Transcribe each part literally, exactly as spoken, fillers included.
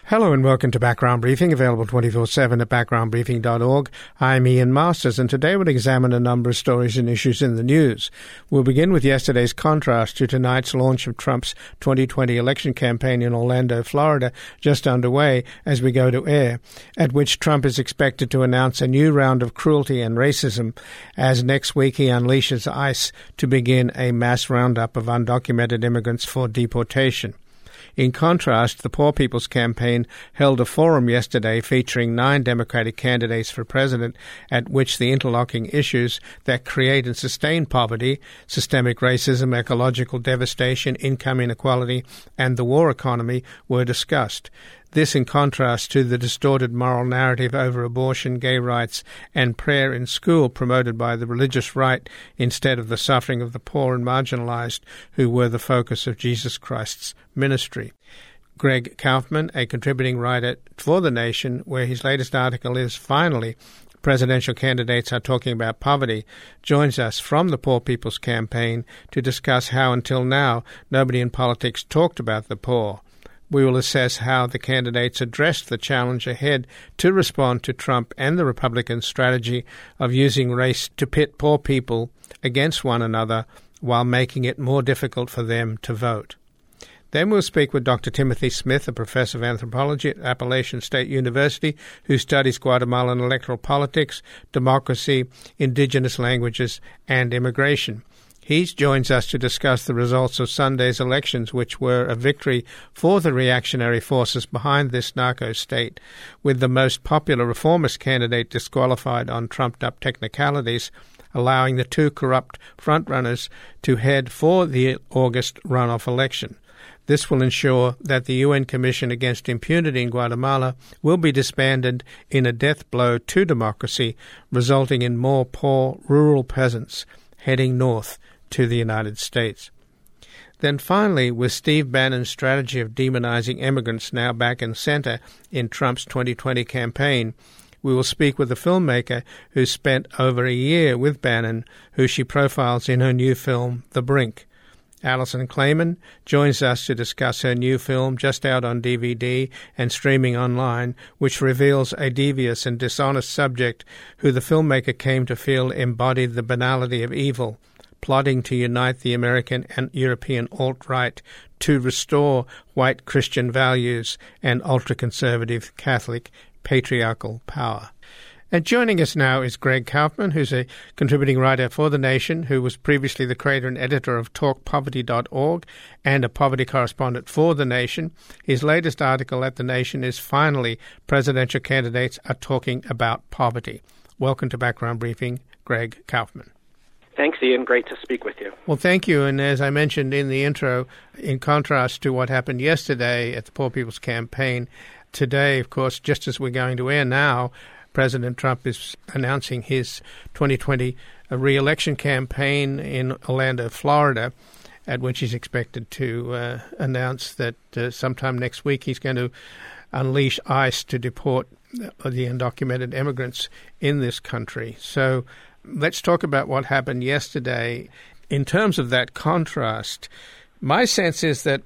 Hello and welcome to Background Briefing, available twenty-four seven at background briefing dot org. I'm Ian Masters, and today we'll examine a number of stories and issues in the news. We'll begin with yesterday's contrast to tonight's launch of Trump's twenty twenty election campaign in Orlando, Florida, just underway as we go to air, at which Trump is expected to announce a new round of cruelty and racism as next week he unleashes ICE to begin a mass roundup of undocumented immigrants for deportation. In contrast, the Poor People's Campaign held a forum yesterday featuring nine Democratic candidates for president, at which the interlocking issues that create and sustain poverty, systemic racism, ecological devastation, income inequality, and the war economy were discussed. This in contrast to the distorted moral narrative over abortion, gay rights, and prayer in school promoted by the religious right instead of the suffering of the poor and marginalized who were the focus of Jesus Christ's ministry. Greg Kaufman, a contributing writer for The Nation, where his latest article is Finally, Presidential Candidates Are Talking About Poverty, joins us from the Poor People's Campaign to discuss how until now nobody in politics talked about the poor. We will assess how the candidates addressed the challenge ahead to respond to Trump and the Republican strategy of using race to pit poor people against one another while making it more difficult for them to vote. Then we'll speak with Doctor Timothy Smith, a professor of anthropology at Appalachian State University, who studies Guatemalan electoral politics, democracy, indigenous languages, and immigration. He joins us to discuss the results of Sunday's elections, which were a victory for the reactionary forces behind this narco state, with the most popular reformist candidate disqualified on trumped-up technicalities, allowing the two corrupt frontrunners to head for the August runoff election. This will ensure that the U N Commission Against Impunity in Guatemala will be disbanded in a death blow to democracy, resulting in more poor rural peasants heading north to the United States. Then finally, with Steve Bannon's strategy of demonizing immigrants now back in center in Trump's twenty twenty campaign, we will speak with a filmmaker who spent over a year with Bannon, who she profiles in her new film, The Brink. Alison Clayman joins us to discuss her new film, just out on D V D and streaming online, which reveals a devious and dishonest subject who the filmmaker came to feel embodied the banality of evil, plotting to unite the American and European alt-right to restore white Christian values and ultra-conservative Catholic patriarchal power. And joining us now is Greg Kaufman, who's a contributing writer for The Nation, who was previously the creator and editor of talk poverty dot org and a poverty correspondent for The Nation. His latest article at The Nation is Finally, Presidential Candidates Are Talking About Poverty. Welcome to Background Briefing, Greg Kaufman. Thanks, Ian. Great to speak with you. Well, thank you. And as I mentioned in the intro, in contrast to what happened yesterday at the Poor People's Campaign, today, of course, just as we're going to air now, President Trump is announcing his twenty twenty re-election campaign in Orlando, Florida, at which he's expected to uh, announce that uh, sometime next week he's going to unleash ICE to deport the undocumented immigrants in this country. So let's talk about what happened yesterday. In terms of that contrast, my sense is that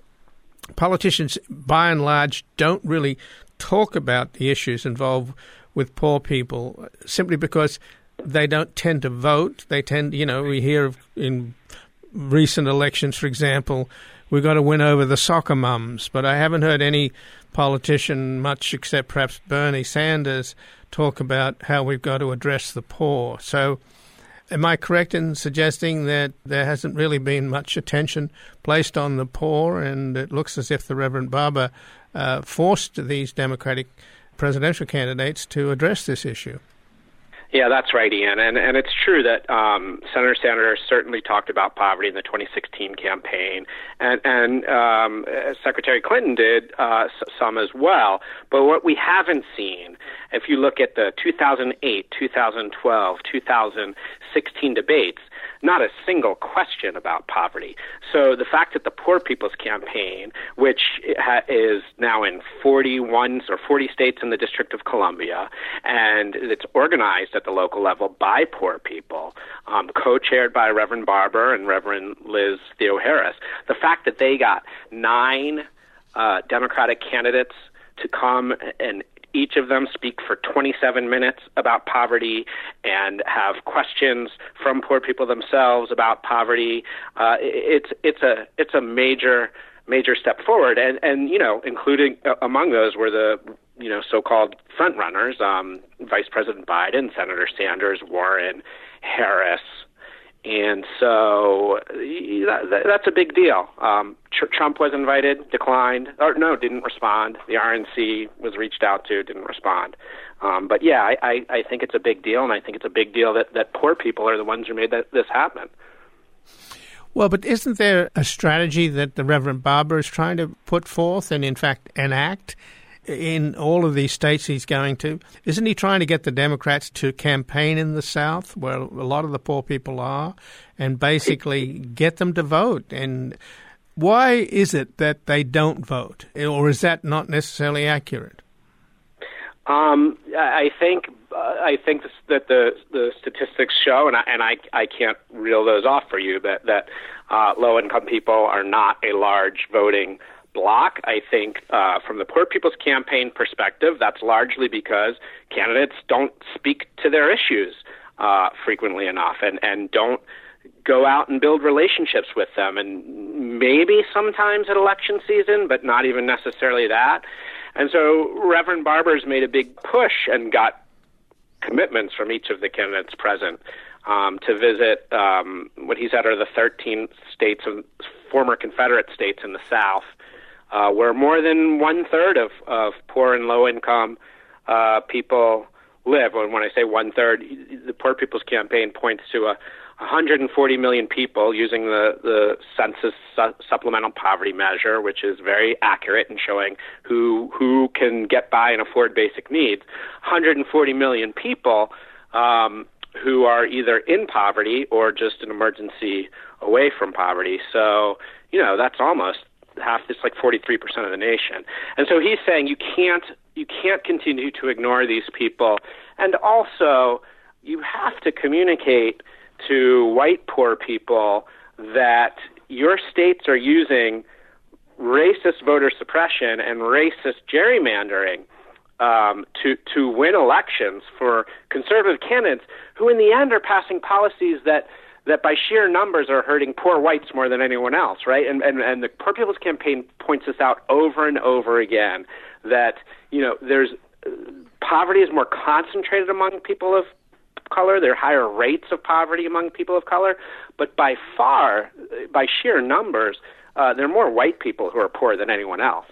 politicians, by and large, don't really talk about the issues involved with poor people simply because they don't tend to vote. They tend, you know, we hear of in recent elections, for example, we've got to win over the soccer mums, but I haven't heard any politician, much except perhaps Bernie Sanders, talk about how we've got to address the poor. So am I correct in suggesting that there hasn't really been much attention placed on the poor, and it looks as if the Reverend Barber uh, forced these Democratic presidential candidates to address this issue? Yeah, that's right, Ian. And and it's true that um, Senator Sanders certainly talked about poverty in the twenty sixteen campaign, and, and um, Secretary Clinton did uh, some as well. But what we haven't seen, if you look at the two thousand eight, two thousand twelve, two thousand sixteen debates, not a single question about poverty. So the fact that the Poor People's Campaign, which ha- is now in forty-one or forty states in the District of Columbia, and it's organized at the local level by poor people, um, co-chaired by Reverend Barber and Reverend Liz Theo Harris, the fact that they got nine uh, Democratic candidates to come and each of them speak for twenty-seven minutes about poverty and have questions from poor people themselves about poverty. Uh, it's it's a it's a major major step forward, and and you know, including uh, among those were the you know so-called front runners, um, Vice President Biden, Senator Sanders, Warren, Harris. And so that, that's a big deal. Um, Trump was invited, declined, or no, didn't respond. The R N C was reached out to, didn't respond. Um, but yeah, I, I, I think it's a big deal, and I think it's a big deal that, that poor people are the ones who made that, this happen. Well, but isn't there a strategy that the Reverend Barber is trying to put forth and, in fact, enact in all of these states he's going to? Isn't he trying to get the Democrats to campaign in the South, where a lot of the poor people are, and basically get them to vote? And why is it that they don't vote? Or is that not necessarily accurate? Um, I think uh, I think that the the statistics show, and I, and I I can't reel those off for you, that that uh, low income people are not a large voting block. I think uh, from the Poor People's Campaign perspective, that's largely because candidates don't speak to their issues uh, frequently enough, and, and don't go out and build relationships with them, and maybe sometimes at election season, but not even necessarily that. And so Reverend Barber's made a big push and got commitments from each of the candidates present um, to visit um, what he said are the thirteen states of former Confederate states in the South, Uh, where more than one-third of, of poor and low-income uh, people live. And when I say one-third, the Poor People's Campaign points to a one hundred forty million people using the, the Census su- Supplemental Poverty Measure, which is very accurate in showing who who can get by and afford basic needs. one hundred forty million people um, who are either in poverty or just an emergency away from poverty. So, you know, that's almost half, it's like forty-three percent of the nation. And so he's saying you can't you can't continue to ignore these people. And also, you have to communicate to white poor people that your states are using racist voter suppression and racist gerrymandering um, to to win elections for conservative candidates who in the end are passing policies that that by sheer numbers are hurting poor whites more than anyone else, right? And, and and the Poor People's Campaign points this out over and over again, that, you know, there's uh, poverty is more concentrated among people of color. There are higher rates of poverty among people of color, but by far, by sheer numbers, uh, there are more white people who are poor than anyone else.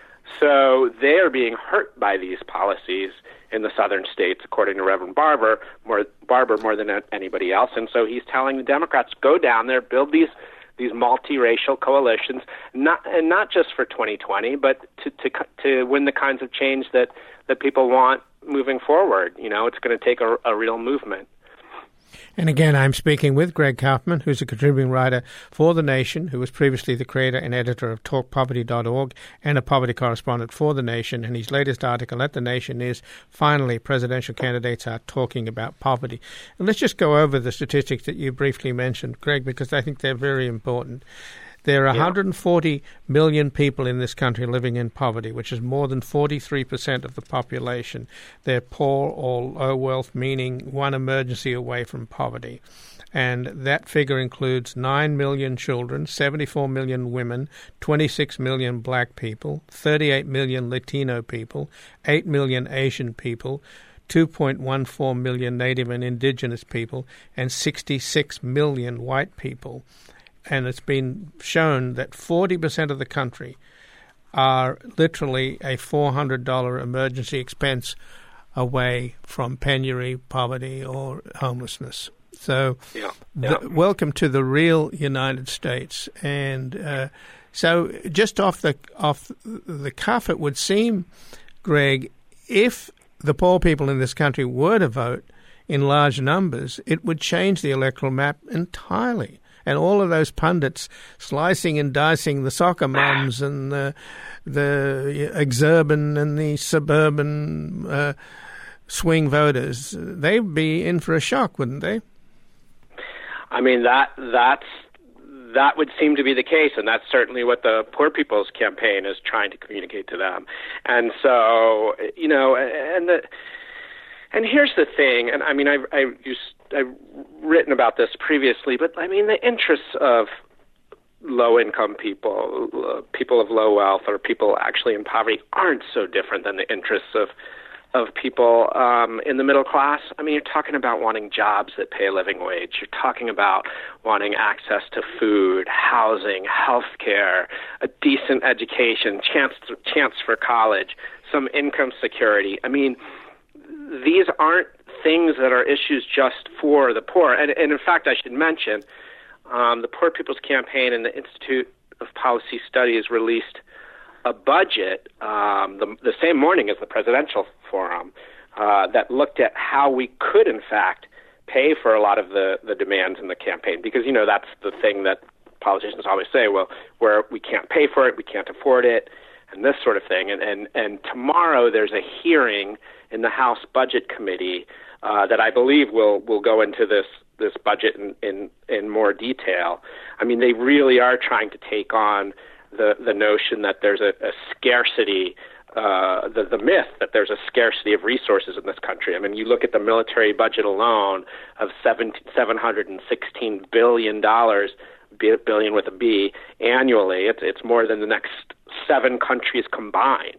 So they are being hurt by these policies in the southern states, according to Reverend Barber, more Barber more than anybody else. And so he's telling the Democrats, go down there, build these these multiracial coalitions, not and not just for twenty twenty, but to to to win the kinds of change that, that people want moving forward. You know, it's going to take a, a real movement. And again, I'm speaking with Greg Kaufman, who's a contributing writer for The Nation, who was previously the creator and editor of talk poverty dot org and a poverty correspondent for The Nation. And his latest article at The Nation is, finally, presidential candidates are talking about poverty. And let's just go over the statistics that you briefly mentioned, Greg, because I think they're very important. There are yeah. one hundred forty million people in this country living in poverty, which is more than forty-three percent of the population. They're poor or low wealth, meaning one emergency away from poverty. And that figure includes nine million children, seventy-four million women, twenty-six million black people, thirty-eight million Latino people, eight million Asian people, two point one four million Native and Indigenous people, and sixty-six million white people. And it's been shown that forty percent of the country are literally a four hundred dollars emergency expense away from penury, poverty, or homelessness. So yeah. Yeah. The, welcome to the real United States. And uh, so just off the, off the cuff, it would seem, Greg, if the poor people in this country were to vote in large numbers, it would change the electoral map entirely. And all of those pundits slicing and dicing the soccer mums and the, the exurban and the suburban uh, swing voters, they'd be in for a shock, wouldn't they? I mean, that that's that would seem to be the case, and that's certainly what the Poor People's Campaign is trying to communicate to them. And so, you know, and the and here's the thing, and I mean, I've, I've, used, I've written about this previously, but I mean, the interests of low-income people, uh, people of low wealth, or people actually in poverty aren't so different than the interests of of people um, in the middle class. I mean, you're talking about wanting jobs that pay a living wage. You're talking about wanting access to food, housing, health care, a decent education, chance to, chance for college, some income security. I mean, these aren't things that are issues just for the poor. And, and in fact, I should mention, um, the Poor People's Campaign and the Institute of Policy Studies released a budget um, the, the same morning as the presidential forum uh, that looked at how we could, in fact, pay for a lot of the, the demands in the campaign. Because, you know, that's the thing that politicians always say, well, where we can't pay for it, we can't afford it, and this sort of thing. And, and, and tomorrow there's a hearing in the House Budget Committee uh, that I believe will, will go into this this budget in, in, in more detail. I mean, they really are trying to take on the, the notion that there's a, a scarcity, uh, the, the myth that there's a scarcity of resources in this country. I mean, you look at the military budget alone of seven hundred sixteen billion dollars, billion with a B, annually. It's, it's more than the next seven countries combined.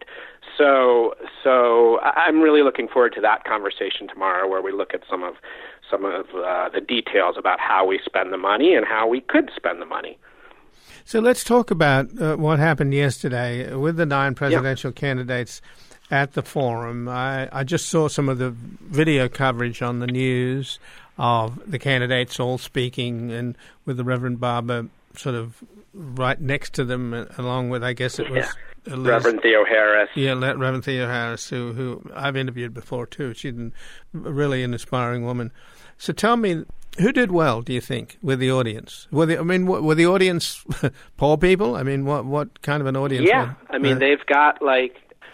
So, so I'm really looking forward to that conversation tomorrow, where we look at some of some of uh, the details about how we spend the money and how we could spend the money. So let's talk about uh, what happened yesterday with the nine presidential yeah. candidates at the forum. I, I just saw some of the video coverage on the news of the candidates all speaking, and with the Reverend Barber sort of right next to them, along with, I guess it was... Yeah. Liz, Reverend Theo Harris. Yeah, Reverend Theo Harris, who, who I've interviewed before, too. She's really an inspiring woman. So tell me, who did well, do you think, with the audience? Were the, I mean, were the audience poor people? I mean, what what kind of an audience? Yeah, were, I mean, uh, they've got, like...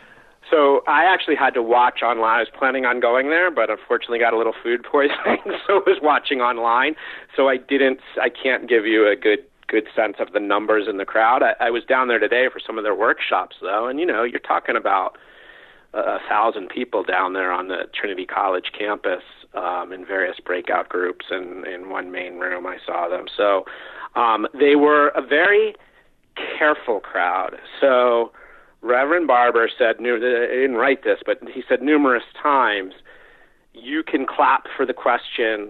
So I actually had to watch online. I was planning on going there, but unfortunately got a little food poisoning, so I was watching online. So I didn't, I can't give you a good good sense of the numbers in the crowd. I, I was down there today for some of their workshops, though, and, you know, you're talking about a, a thousand people down there on the Trinity College campus um, in various breakout groups, and in one main room I saw them. So um, they were a very careful crowd. So Reverend Barber said, I didn't write this, but he said numerous times, you can clap for the questions.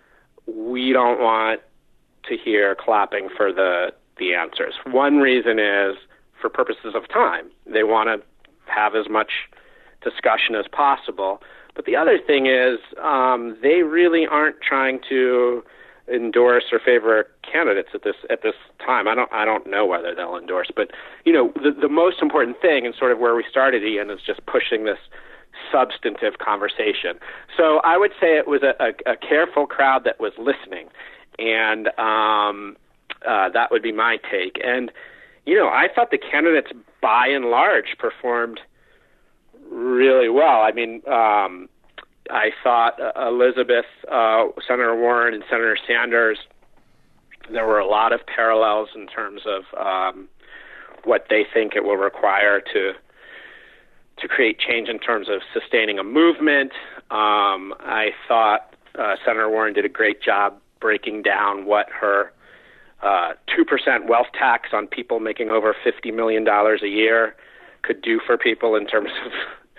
We don't want to hear clapping for the, the answers. One reason is for purposes of time. They want to have as much discussion as possible. But the other thing is um, they really aren't trying to endorse or favor candidates at this at this time. I don't I don't know whether they'll endorse, but you know the the most important thing, and sort of where we started, Ian, is just pushing this substantive conversation. So I would say it was a, a, a careful crowd that was listening. And um, uh, that would be my take. And, you know, I thought the candidates, by and large, performed really well. I mean, um, I thought Elizabeth, uh, Senator Warren, and Senator Sanders, there were a lot of parallels in terms of um, what they think it will require to to create change in terms of sustaining a movement. Um, I thought uh, Senator Warren did a great job breaking down what her uh, two percent wealth tax on people making over fifty million dollars a year could do for people in terms of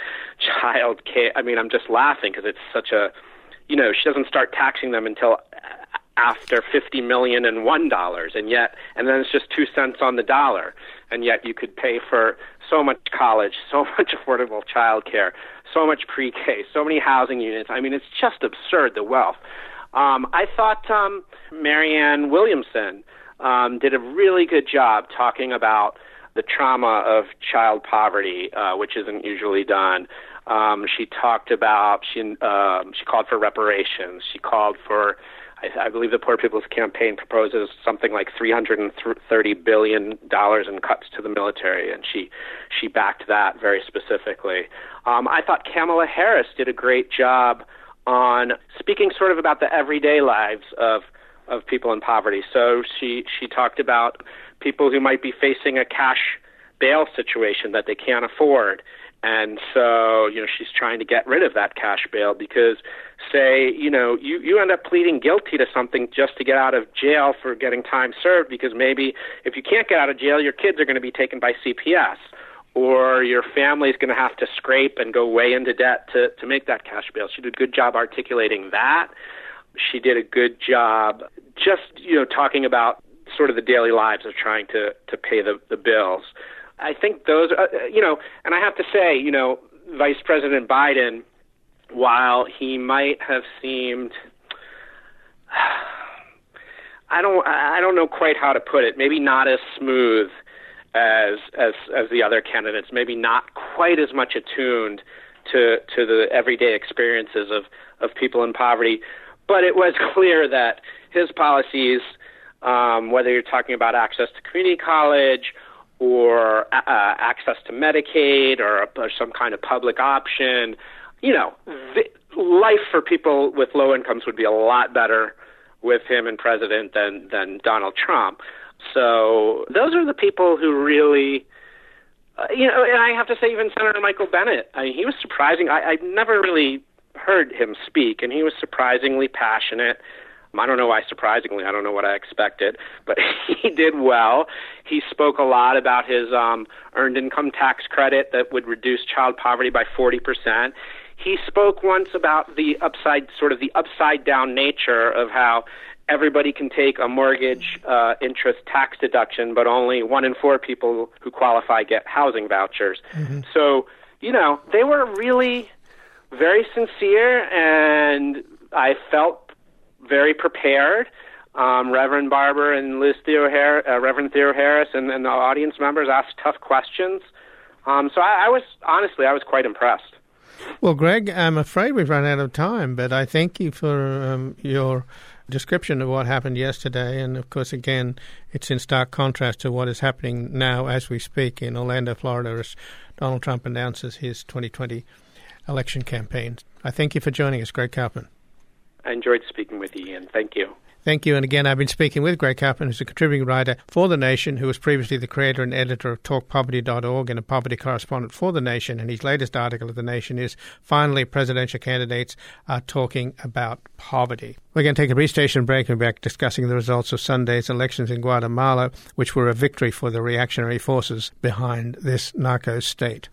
child care. I mean, I'm just laughing because it's such a, you know, she doesn't start taxing them until after fifty million one dollars, and yet, and then it's just two cents on the dollar, and yet you could pay for so much college, so much affordable child care, so much pre-K, so many housing units. I mean, it's just absurd, the wealth. Um, I thought um, Marianne Williamson um, did a really good job talking about the trauma of child poverty, uh, which isn't usually done. Um, she talked about, she um, she called for reparations. She called for, I, I believe the Poor People's Campaign proposes something like three hundred thirty billion dollars in cuts to the military, and she, she backed that very specifically. Um, I thought Kamala Harris did a great job on speaking sort of about the everyday lives of of people in poverty. So she, she talked about people who might be facing a cash bail situation that they can't afford. And so, you know, she's trying to get rid of that cash bail because, say, you know, you, you end up pleading guilty to something just to get out of jail for getting time served because maybe if you can't get out of jail, your kids are going to be taken by C P S or your family's going to have to scrape and go way into debt to, to make that cash bail. She did a good job articulating that. She did a good job just, you know, talking about sort of the daily lives of trying to, to pay the, the bills. I think those, uh, you know, and I have to say, you know, Vice President Biden, while he might have seemed, I don't, I don't know quite how to put it, maybe not as smooth as as as the other candidates, maybe not quite as much attuned to to the everyday experiences of, of people in poverty, but it was clear that his policies, um, whether you're talking about access to community college or uh, access to Medicaid or, or some kind of public option, you know, the, life for people with low incomes would be a lot better with him in president than, than Donald Trump. So those are the people who really, uh, you know, and I have to say even Senator Michael Bennet, I mean, he was surprising. I, I've never really heard him speak, and he was surprisingly passionate. I don't know why surprisingly, I don't know what I expected, but he did well. He spoke a lot about his um, earned income tax credit that would reduce child poverty by forty percent. He spoke once about the upside, sort of the upside down nature of how everybody can take a mortgage uh, interest tax deduction, but only one in four people who qualify get housing vouchers. Mm-hmm. So, you know, they were really very sincere, and I felt very prepared. Um, Reverend Barber and Liz Theo Har- uh, Reverend Theo Harris and, and the audience members asked tough questions. Um, so I, I was, honestly, I was quite impressed. Well, Greg, I'm afraid we've run out of time, but I thank you for um, your description of what happened yesterday. And, of course, again, it's in stark contrast to what is happening now as we speak in Orlando, Florida, as Donald Trump announces his twenty twenty election campaign. I thank you for joining us, Greg Karpman. I enjoyed speaking with you, Ian. Thank you. Thank you. And again, I've been speaking with Greg Karpman, who's a contributing writer for The Nation, who was previously the creator and editor of talk poverty dot org and a poverty correspondent for The Nation. And his latest article at The Nation is, Finally, Presidential Candidates Are Talking About Poverty. We're going to take a brief station break and be back discussing the results of Sunday's elections in Guatemala, which were a victory for the reactionary forces behind this narco state.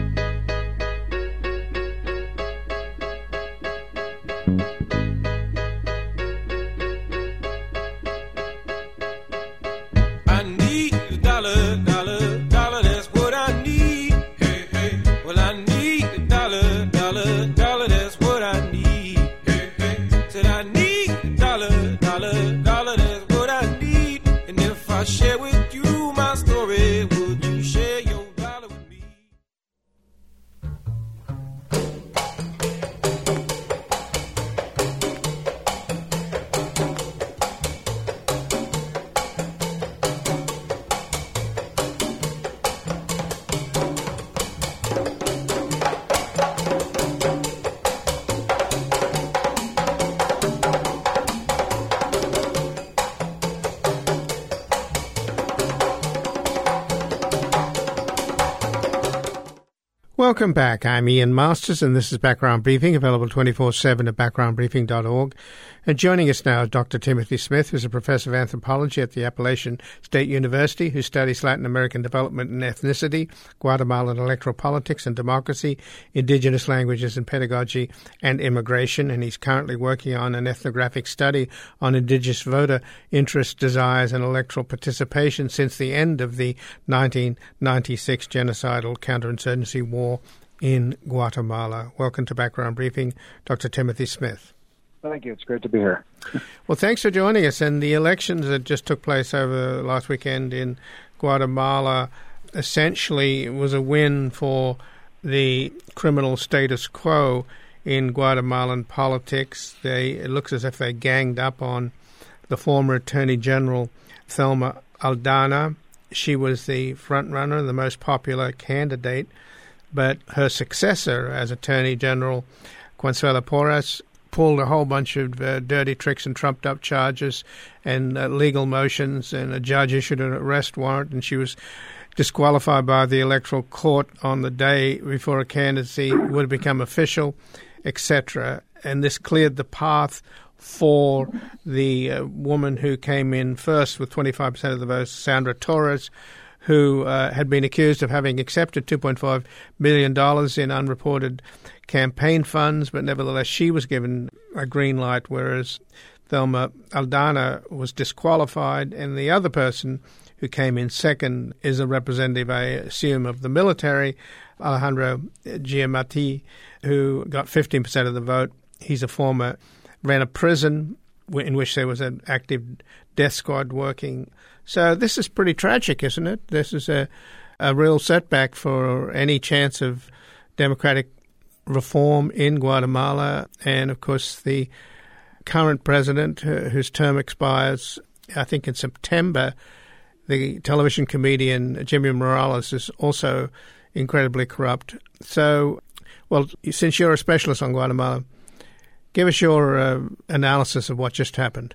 Welcome back. I'm Ian Masters, and this is Background Briefing, available twenty-four seven at background briefing dot org. And joining us now is Doctor Timothy Smith, who's a professor of anthropology at the Appalachian State University, who studies Latin American development and ethnicity, Guatemalan electoral politics and democracy, indigenous languages and pedagogy, and immigration. And he's currently working on an ethnographic study on indigenous voter interests, desires, and electoral participation since the end of the nineteen ninety-six genocidal counterinsurgency war in Guatemala. Welcome to Background Briefing, Doctor Timothy Smith. Thank you. It's great to be here. Well, thanks for joining us. And the elections that just took place over last weekend in Guatemala essentially was a win for the criminal status quo in Guatemalan politics. They, it looks as if they ganged up on the former Attorney General Thelma Aldana. She was the front runner, the most popular candidate, but her successor as Attorney General, Consuelo Porras, pulled a whole bunch of uh, dirty tricks and trumped-up charges and uh, legal motions, and a judge issued an arrest warrant, and she was disqualified by the Electoral Court on the day before her candidacy would have become official, et cetera. And this cleared the path for the uh, woman who came in first with twenty-five percent of the votes, Sandra Torres, who uh, had been accused of having accepted two point five million dollars in unreported campaign funds, but nevertheless she was given a green light, whereas Thelma Aldana was disqualified, and the other person who came in second is a representative, I assume, of the military, Alejandro Giamatti, who got fifteen percent of the vote. He's a former, ran a prison in which there was an active death squad working. So this is pretty tragic, isn't it? This is a, a real setback for any chance of democratic reform in Guatemala. And, of course, the current president, uh, whose term expires, I think, in September, the television comedian Jimmy Morales, is also incredibly corrupt. So, well, since you're a specialist on Guatemala, give us your uh, analysis of what just happened.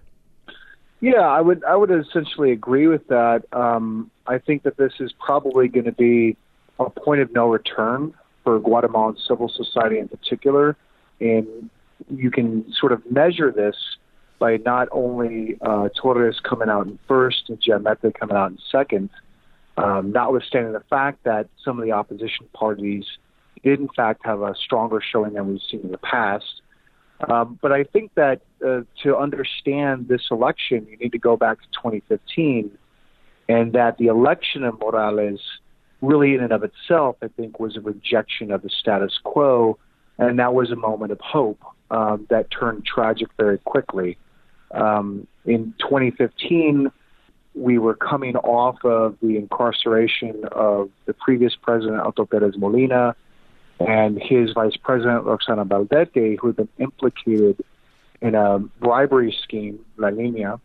Yeah, I would I would essentially agree with that. Um, I think that this is probably going to be a point of no return for Guatemalan civil society in particular. And you can sort of measure this by not only uh, Torres coming out in first and Giamatti coming out in second, um, notwithstanding the fact that some of the opposition parties did in fact have a stronger showing than we've seen in the past. Um, but I think that uh, to understand this election, you need to go back to twenty fifteen, and that the election of Morales really in and of itself, I think, was a rejection of the status quo, and that was a moment of hope um, that turned tragic very quickly. Um, in twenty fifteen, we were coming off of the incarceration of the previous president, Otto Perez Molina, and his vice president, Roxana Valdete, who had been implicated in a bribery scheme, La Línea.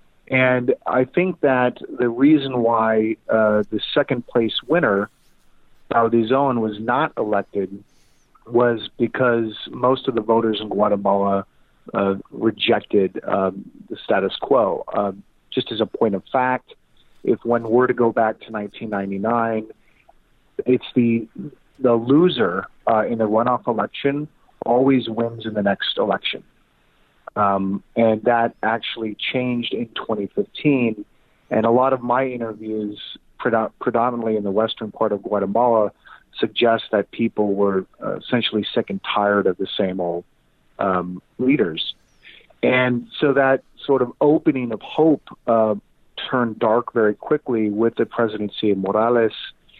And I think that the reason why uh, the second-place winner, Baudizón, was not elected was because most of the voters in Guatemala uh, rejected um, the status quo. Uh, just as a point of fact, if one were to go back to nineteen ninety-nine, it's the the loser uh, in the runoff election always wins in the next election. Um, and that actually changed in twenty fifteen. And a lot of my interviews, pred- predominantly in the western part of Guatemala, suggest that people were uh, essentially sick and tired of the same old um, leaders. And so that sort of opening of hope uh, turned dark very quickly with the presidency of Morales.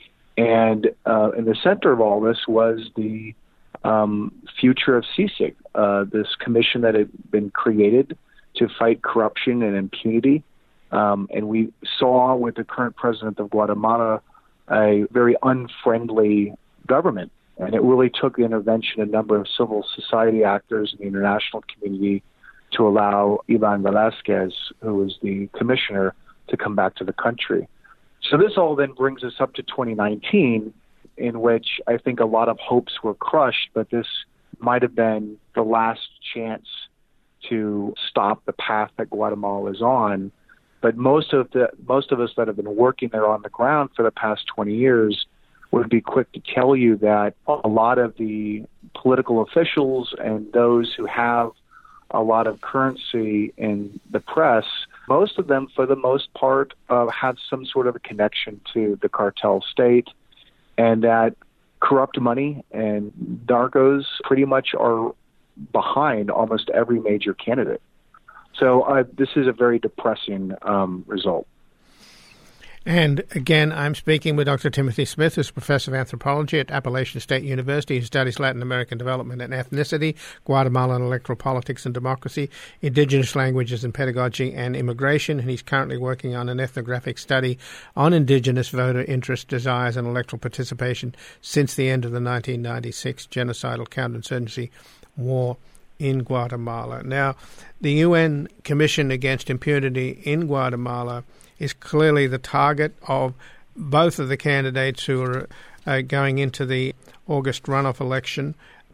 And uh, in the center of all this was the um, future of C I C I G, uh, this commission that had been created to fight corruption and impunity. Um, and we saw with the current president of Guatemala a very unfriendly government. And it really took the intervention of a number of civil society actors in the international community to allow Ivan Velasquez, who was the commissioner, to come back to the country. So this all then brings us up to twenty nineteen, in which I think a lot of hopes were crushed, but this might have been the last chance to stop the path that Guatemala is on. But most of the most of us that have been working there on the ground for the past twenty years would be quick to tell you that a lot of the political officials and those who have a lot of currency in the press, most of them, for the most part, uh, have some sort of a connection to the cartel state, and that corrupt money and narcos pretty much are behind almost every major candidate. So uh, this is a very depressing um, result. And again, I'm speaking with Doctor Timothy Smith, who's professor of anthropology at Appalachian State University, who studies Latin American development and ethnicity, Guatemalan electoral politics and democracy, indigenous languages and pedagogy, and immigration. And he's currently working on an ethnographic study on indigenous voter interest, desires, and electoral participation since the end of the nineteen ninety-six genocidal counterinsurgency war in Guatemala. Now, the U N Commission Against Impunity in Guatemala is clearly the target of both of the candidates who are uh, going into the August runoff election.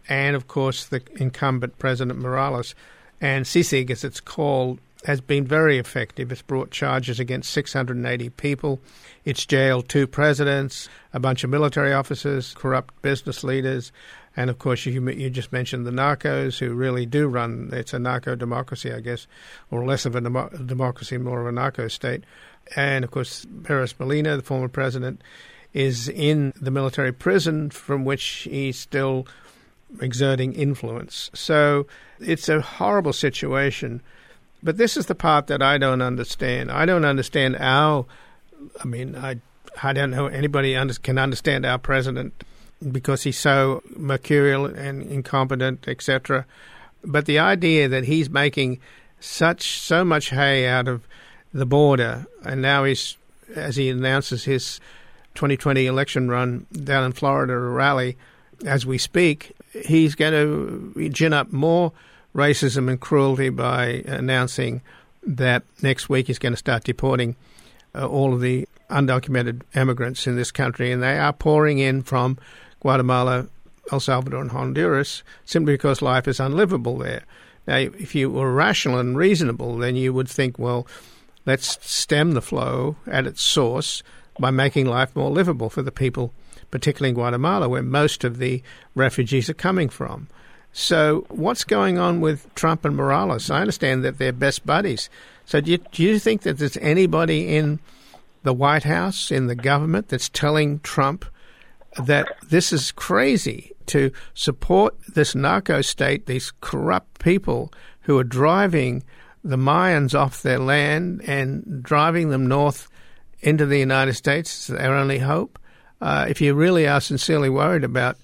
and, of course, the incumbent President Morales. And CICIG, as it's called, has been very effective. It's brought charges against six hundred eighty people. It's jailed two presidents, a bunch of military officers, corrupt business leaders, and, of course, you, you just mentioned the narcos who really do run. It's a narco-democracy, I guess, or less of a demo- democracy, more of a narco state. And, of course, Perez Molina, the former president, is in the military prison from which he's still exerting influence. So it's a horrible situation. But this is the part that I don't understand. I don't understand our, I mean, I I don't know anybody under, can understand our president because he's so mercurial and incompetent, et cetera. But the idea that he's making such so much hay out of the border, and now he's, as he announces his twenty twenty election run down in Florida, a rally, as we speak, he's going to gin up more racism and cruelty by announcing that next week he's going to start deporting uh, all of the undocumented immigrants in this country, and they are pouring in from Guatemala, El Salvador, and Honduras simply because life is unlivable there. Now, if you were rational and reasonable, then you would think, well, let's stem the flow at its source by making life more livable for the people, particularly in Guatemala, where most of the refugees are coming from. So what's going on with Trump and Morales? I understand that they're best buddies. So do you, do you think that there's anybody in the White House, in the government, that's telling Trump that this is crazy to support this narco state, these corrupt people who are driving the Mayans off their land and driving them north into the United States? It's their only hope. Uh, if you really are sincerely worried about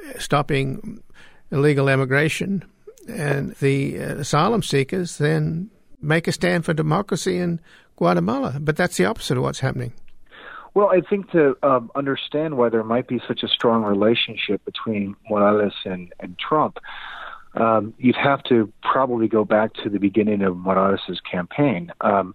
stopping illegal immigration and the uh, asylum seekers, then make a stand for democracy in Guatemala. But that's the opposite of what's happening. Well, I think to um, understand why there might be such a strong relationship between Morales and, and Trump, um, you'd have to probably go back to the beginning of Morales' campaign. Um,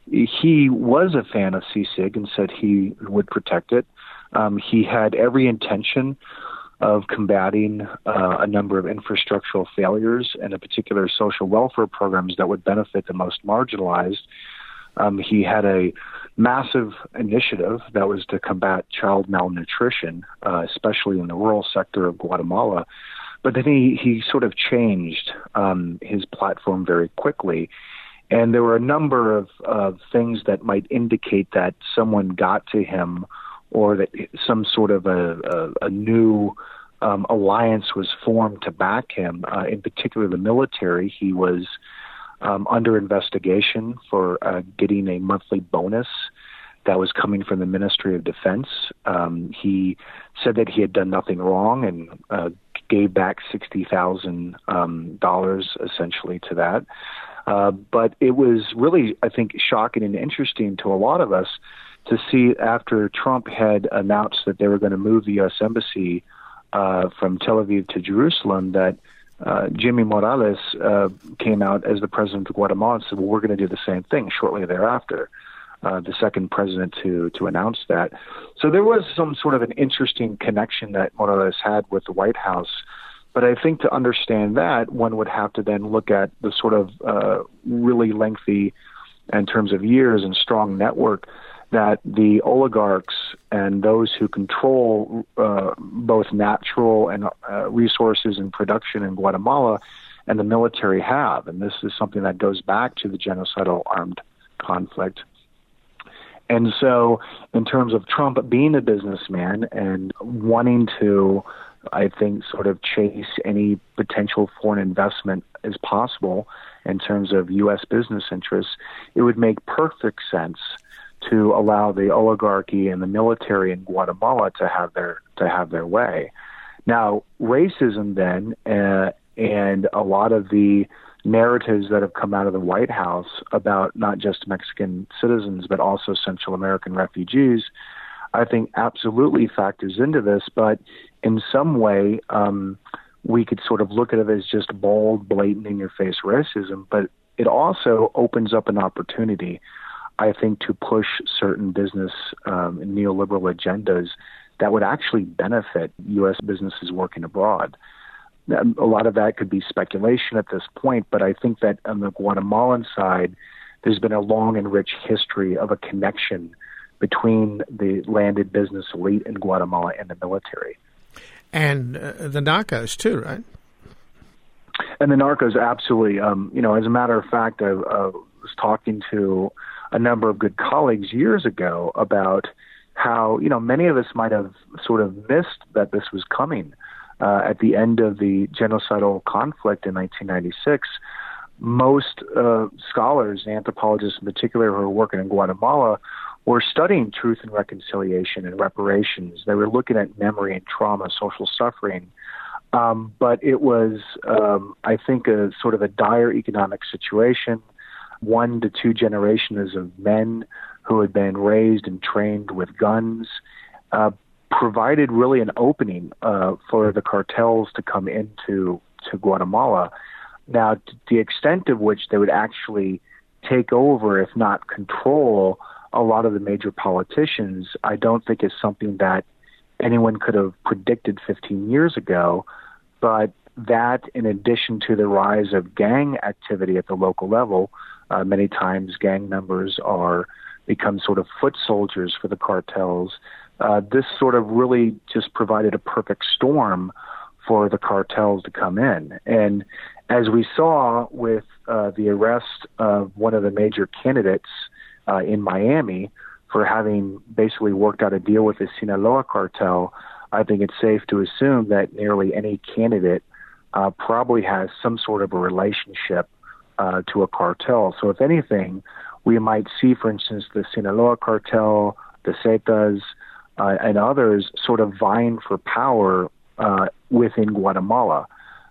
he was a fan of CICIG and said he would protect it. Um, he had every intention of combating uh, a number of infrastructural failures and in particular social welfare programs that would benefit the most marginalized. Um, he had a massive initiative that was to combat child malnutrition, uh, especially in the rural sector of Guatemala. But then he, he sort of changed um, his platform very quickly. And there were a number of, of things that might indicate that someone got to him or that some sort of a, a, a new um, alliance was formed to back him. Uh, in particular, the military. He was um, under investigation for uh, getting a monthly bonus that was coming from the Ministry of Defense. Um, he said that he had done nothing wrong and uh, gave back sixty thousand dollars um, essentially to that. Uh, but it was really, I think, shocking and interesting to a lot of us to see after Trump had announced that they were going to move the U S Embassy uh, from Tel Aviv to Jerusalem, that uh, Jimmy Morales uh, came out as the president of Guatemala and said, well, we're going to do the same thing shortly thereafter, uh, the second president to, to announce that. So there was some sort of an interesting connection that Morales had with the White House. But I think to understand that, one would have to then look at the sort of uh, really lengthy, in terms of years and strong network, that the oligarchs and those who control uh, both natural and uh, resources and production in Guatemala and the military have. And this is something that goes back to the genocidal armed conflict. And so in terms of Trump being a businessman and wanting to, I think, sort of chase any potential foreign investment as possible in terms of U S business interests, it would make perfect sense to allow the oligarchy and the military in Guatemala to have their to have their way. Now, racism then, uh, and a lot of the narratives that have come out of the White House about not just Mexican citizens but also Central American refugees, I think absolutely factors into this. But in some way, um, we could sort of look at it as just bold, blatant, in-your-face racism, but it also opens up an opportunity, I think, to push certain business um, neoliberal agendas that would actually benefit U S businesses working abroad. a lot of that could be speculation at this point, but I think that on the Guatemalan side, there's been a long and rich history of a connection between the landed business elite in Guatemala and the military. And uh, the narcos too, right? And the narcos, absolutely. Um, you know, as a matter of fact, I uh, was talking to a number of good colleagues years ago about how, you know, many of us might have sort of missed that this was coming. Uh, at the end of the genocidal conflict in nineteen ninety-six, most uh, scholars, anthropologists in particular, who are working in Guatemala, were studying truth and reconciliation and reparations. They were looking at memory and trauma, social suffering. Um, but it was, um, I think, a sort of a dire economic situation. One to two generations of men who had been raised and trained with guns uh, provided really an opening uh, for the cartels to come into to Guatemala. Now, to the extent of which they would actually take over, if not control, a lot of the major politicians, I don't think is something that anyone could have predicted fifteen years ago. But that, in addition to the rise of gang activity at the local level, uh, many times gang members are become sort of foot soldiers for the cartels. Uh, this sort of really just provided a perfect storm for the cartels to come in. And as we saw with uh, the arrest of one of the major candidates uh, in Miami for having basically worked out a deal with the Sinaloa cartel, I think it's safe to assume that nearly any candidate uh, probably has some sort of a relationship uh, to a cartel. So if anything, we might see, for instance, the Sinaloa cartel, the Zetas, uh, and others sort of vying for power uh, within Guatemala,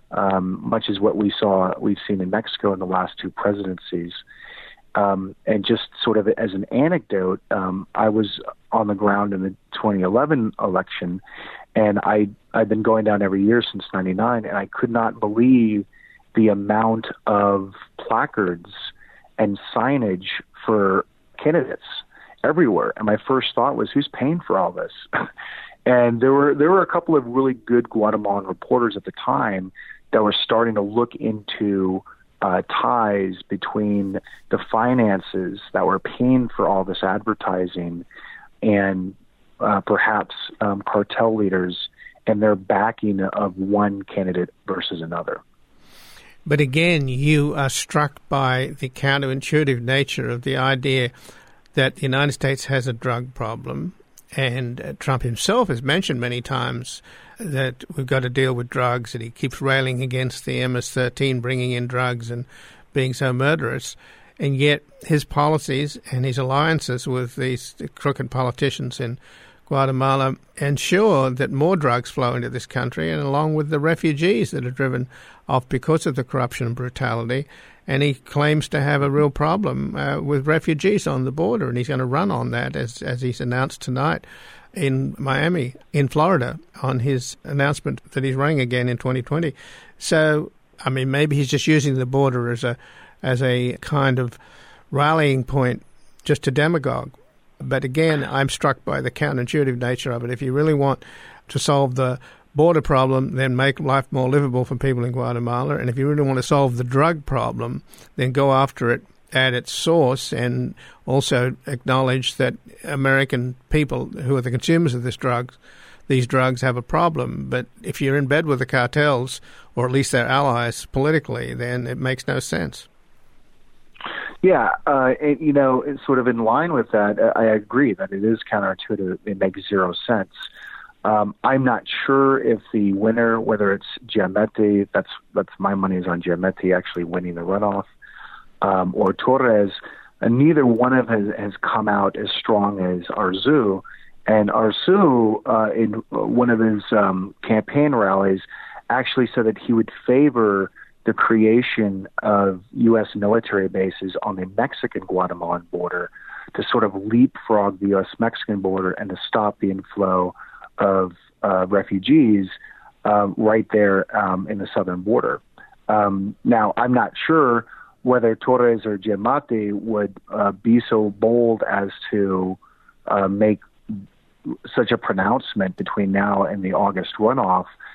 um, much as what we saw, we've seen in Mexico in the last two presidencies. Um, and just sort of as an anecdote, um, I was on the ground in the twenty eleven election, and I, I've been going down every year since ninety-nine, and I could not believe the amount of placards and signage for candidates everywhere. And my first thought was, who's paying for all this? And there were there were a couple of really good Guatemalan reporters at the time that were starting to look into uh, ties between the finances that were paying for all this advertising and uh, perhaps um, cartel leaders and their backing of one candidate versus another. But again, you are struck by the counterintuitive nature of the idea that the United States has a drug problem. And uh, Trump himself has mentioned many times that we've got to deal with drugs, and he keeps railing against the M S thirteen bringing in drugs and being so murderous. And yet his policies and his alliances with these crooked politicians in Guatemala ensure that more drugs flow into this country, and along with the refugees that are driven off because of the corruption and brutality. And he claims to have a real problem uh, with refugees on the border, and he's going to run on that, as as he's announced tonight in Miami, in Florida, on his announcement that he's running again in twenty twenty. So, I mean, maybe he's just using the border as a as a kind of rallying point just to demagogue. But again, I'm struck by the counterintuitive nature of it. If you really want to solve the border problem, then make life more livable for people in Guatemala. And if you really want to solve the drug problem, then go after it at its source, and also acknowledge that American people who are the consumers of this drugs, these drugs have a problem. But if you're in bed with the cartels, or at least their allies politically, then it makes no sense. Yeah, uh, it, you know, it's sort of in line with that. I agree that it is counterintuitive. It makes zero sense. Um, I'm not sure if the winner, whether it's Giammattei, that's that's my money is on Giammattei actually winning the runoff, um, or Torres. And neither one of them has, has come out as strong as Arzu. And Arzu, uh, in one of his um, campaign rallies, actually said that he would favor the creation of U S military bases on the Mexican-Guatemalan border to sort of leapfrog the U S Mexican border and to stop the inflow of uh, refugees uh, right there um, in the southern border. Um, now, I'm not sure whether Torres or Giammattei would uh, be so bold as to uh, make such a pronouncement between now and the August runoff.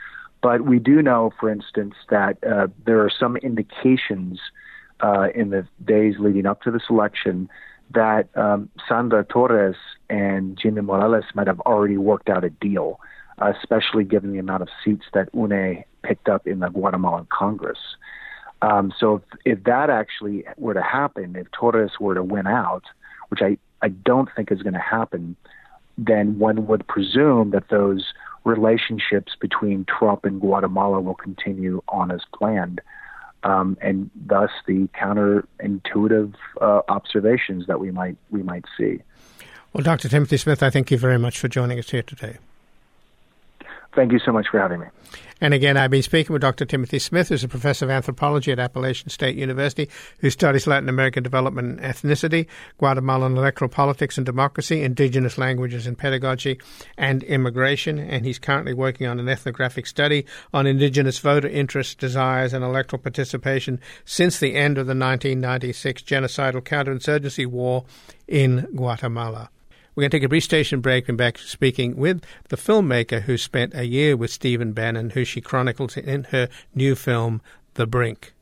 But we do know, for instance, that uh, there are some indications uh, in the days leading up to this election that um, Sandra Torres and Jimmy Morales might have already worked out a deal, uh, especially given the amount of seats that U N E picked up in the Guatemalan Congress. Um, so if, if that actually were to happen, if Torres were to win out, which I, I don't think is going to happen, then one would presume that those relationships between Trump and Guatemala will continue on as planned. Um, and thus the counterintuitive uh, observations that we might we might see. Well, Doctor Timothy Smith, I thank you very much for joining us here today. Thank you so much for having me. And again, I've been speaking with Doctor Timothy Smith, who's a professor of anthropology at Appalachian State University, who studies Latin American development and ethnicity, Guatemalan electoral politics and democracy, indigenous languages and pedagogy, and immigration. And he's currently working on an ethnographic study on indigenous voter interests, desires, and electoral participation since the end of the nineteen ninety-six genocidal counterinsurgency war in Guatemala. We're going to take a brief station break and back speaking with the filmmaker who spent a year with Stephen Bannon, who she chronicles in her new film, The Brink.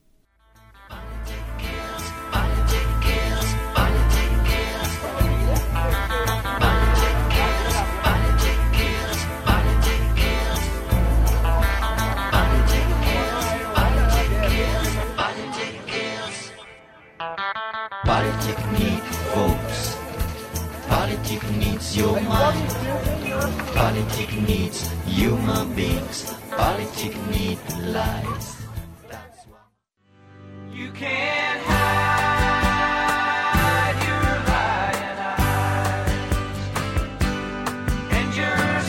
Politics need votes. Politics needs your mind. Politics needs human beings. Politics needs lives. That's why you can't hide your lying eyes, and your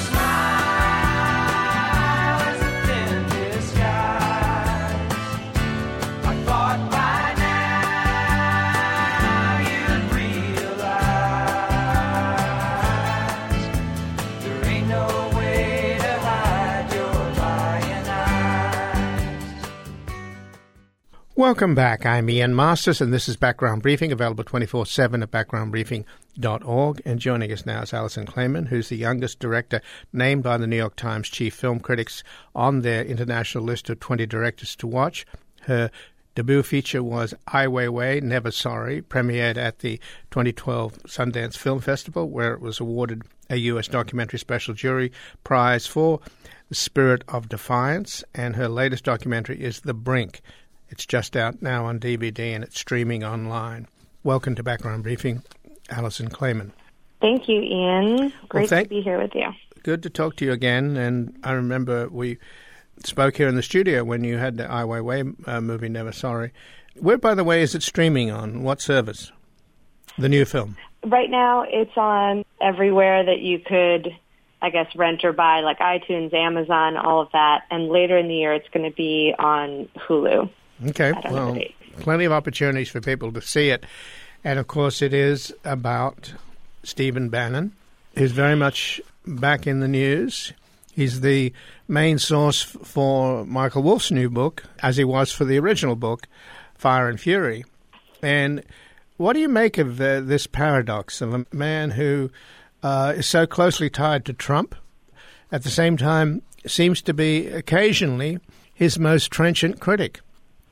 smile is a thin disguise. I thought by Welcome back. I'm Ian Masters, and this is Background Briefing, available twenty-four seven at background briefing dot org. And joining us now is Alison Klayman, who's the youngest director named by the New York Times chief film critics on their international list of twenty directors to watch. Her debut feature was Ai Weiwei, Never Sorry, premiered at the twenty twelve Sundance Film Festival, where it was awarded a U S Documentary Special Jury Prize for The Spirit of Defiance. And her latest documentary is The Brink. It's just out now on D V D and it's streaming online. Welcome to Background Briefing, Alison Klayman. Thank you, Ian. Great well, thank- to be here with you. Good to talk to you again. And I remember we spoke here in the studio when you had the Ai Weiwei uh, movie, Never Sorry. Where, by the way, is it streaming on? What service? The new film? Right now, it's on everywhere that you could, I guess, rent or buy, like iTunes, Amazon, all of that. And later in the year, it's going to be on Hulu. Okay, well, plenty of opportunities for people to see it. And, of course, it is about Stephen Bannon, who's very much back in the news. He's the main source for Michael Wolff's new book, as he was for the original book, Fire and Fury. And what do you make of uh, this paradox of a man who uh, is so closely tied to Trump, at the same time seems to be occasionally his most trenchant critic?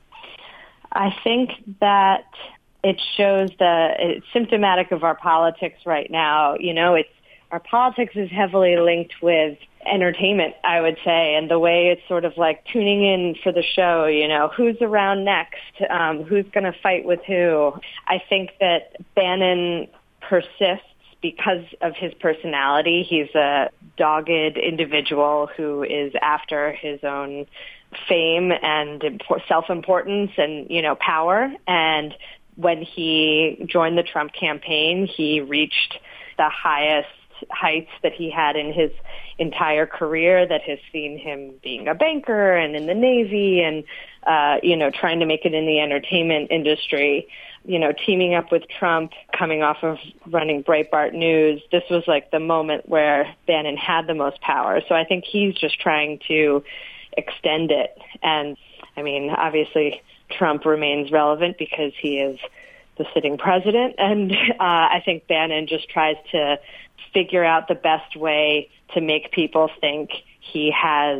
I think that it shows the it's symptomatic of our politics right now. You know, it's our politics is heavily linked with entertainment, I would say, and the way it's sort of like tuning in for the show, you know, who's around next, um, who's going to fight with who. I think that Bannon persists because of his personality. He's a dogged individual who is after his own fame and self-importance and, you know, power. And when he joined the Trump campaign, he reached the highest heights that he had in his entire career, that has seen him being a banker and in the Navy and, uh, you know, trying to make it in the entertainment industry. You know, teaming up with Trump, coming off of running Breitbart News, this was like the moment where Bannon had the most power. So I think he's just trying to extend it. And I mean, obviously Trump remains relevant because he is the sitting president. And uh, I think Bannon just tries to figure out the best way to make people think he has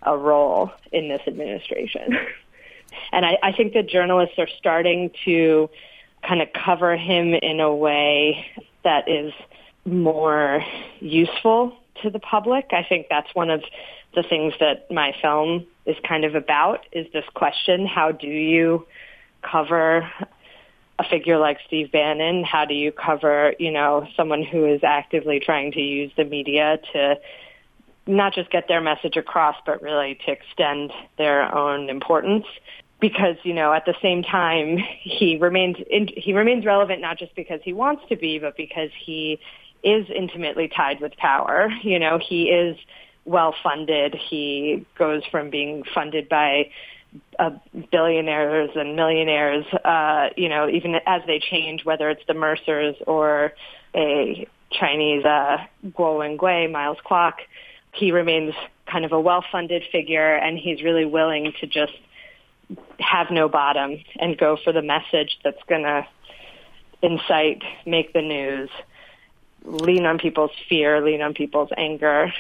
a role in this administration. And I, I think that journalists are starting to kind of cover him in a way that is more useful to the public. I think that's one of the things that my film is kind of about, is this question: how do you cover a figure like Steve Bannon? How do you cover, you know, someone who is actively trying to use the media to not just get their message across, but really to extend their own importance? Because, you know, at the same time, he remains in, he remains relevant not just because he wants to be, but because he is intimately tied with power. You know, he is well-funded. He goes from being funded by uh, billionaires and millionaires, uh, you know, even as they change, whether it's the Mercers or a Chinese uh, Guo Wengui, Miles Kwok, he remains kind of a well-funded figure, and he's really willing to just have no bottom and go for the message that's going to incite, make the news, lean on people's fear, lean on people's anger.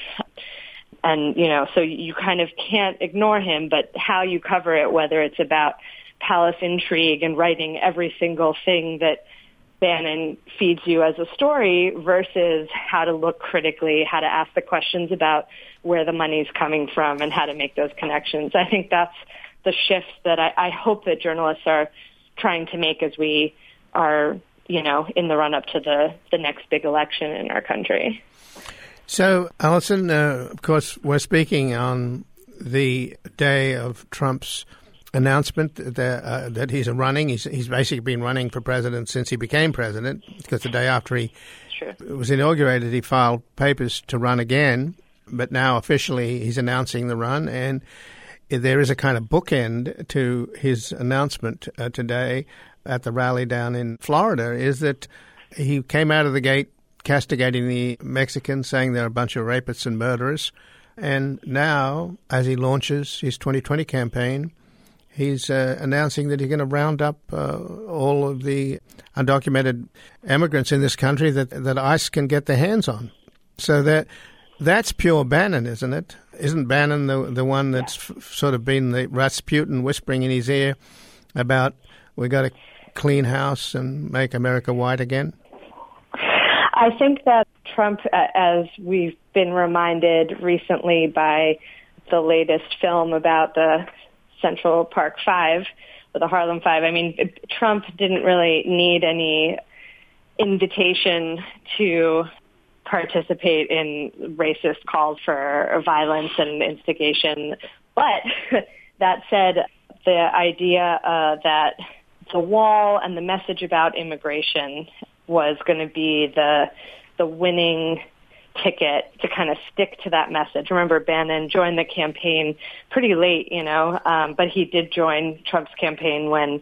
And, you know, so you kind of can't ignore him, but how you cover it, whether it's about palace intrigue and writing every single thing that Bannon feeds you as a story versus how to look critically, how to ask the questions about where the money's coming from and how to make those connections. I think that's the shift that I, I hope that journalists are trying to make as we are, you know, in the run-up to the, the next big election in our country. So, Alison, uh, of course, we're speaking on the day of Trump's announcement that, uh, that he's running. He's, he's basically been running for president since he became president, because the day after he sure. was inaugurated, he filed papers to run again. But now officially he's announcing the run, and there is a kind of bookend to his announcement uh, today at the rally down in Florida, is that he came out of the gate castigating the Mexicans, saying they're a bunch of rapists and murderers. And now, as he launches his twenty twenty campaign, he's uh, announcing that he's going to round up uh, all of the undocumented immigrants in this country that, that ICE can get their hands on. So that that's pure Bannon, isn't it? Isn't Bannon the the one that's yeah. f- sort of been the Rasputin whispering in his ear about we got to clean house and make America white again? I think that Trump, as we've been reminded recently by the latest film about the Central Park Five, or the Harlem Five, I mean, Trump didn't really need any invitation to participate in racist calls for violence and instigation. But that said, the idea uh, that the wall and the message about immigration was going to be the the winning ticket to kind of stick to that message. Remember, Bannon joined the campaign pretty late, you know, um, but he did join Trump's campaign when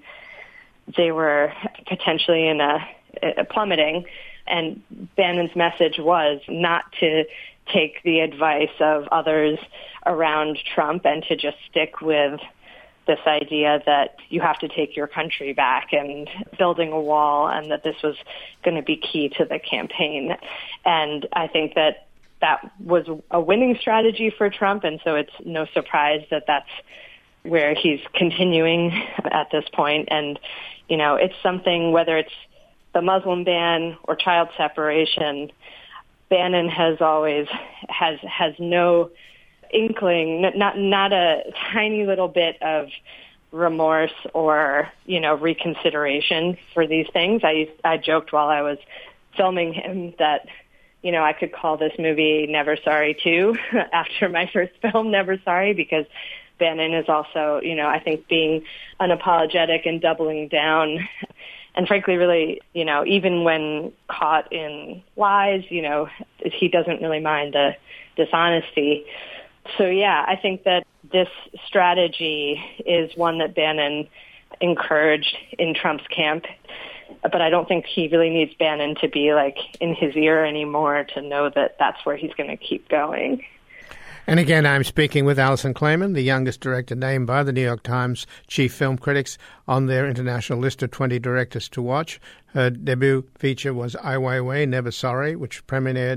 they were potentially in a, a plummeting. And Bannon's message was not to take the advice of others around Trump and to just stick with this idea that you have to take your country back and building a wall, and that this was going to be key to the campaign. And I think that that was a winning strategy for Trump, and so it's no surprise that that's where he's continuing at this point. And, you know, it's something, whether it's the Muslim ban or child separation, Bannon has always has has no inkling, not not a tiny little bit of remorse or, you know, reconsideration for these things. I I joked while I was filming him that, you know, I could call this movie Never Sorry two after my first film, Never Sorry, because Bannon is also, you know, I think being unapologetic and doubling down. And frankly, really, you know, even when caught in lies, you know, he doesn't really mind the dishonesty. So, yeah, I think that this strategy is one that Bannon encouraged in Trump's camp. But I don't think he really needs Bannon to be, like, in his ear anymore to know that that's where he's going to keep going. And again, I'm speaking with Alison Clayman, the youngest director named by the New York Times chief film critics on their international list of twenty directors to watch. Her debut feature was Ai Weiwei, Never Sorry, which premiered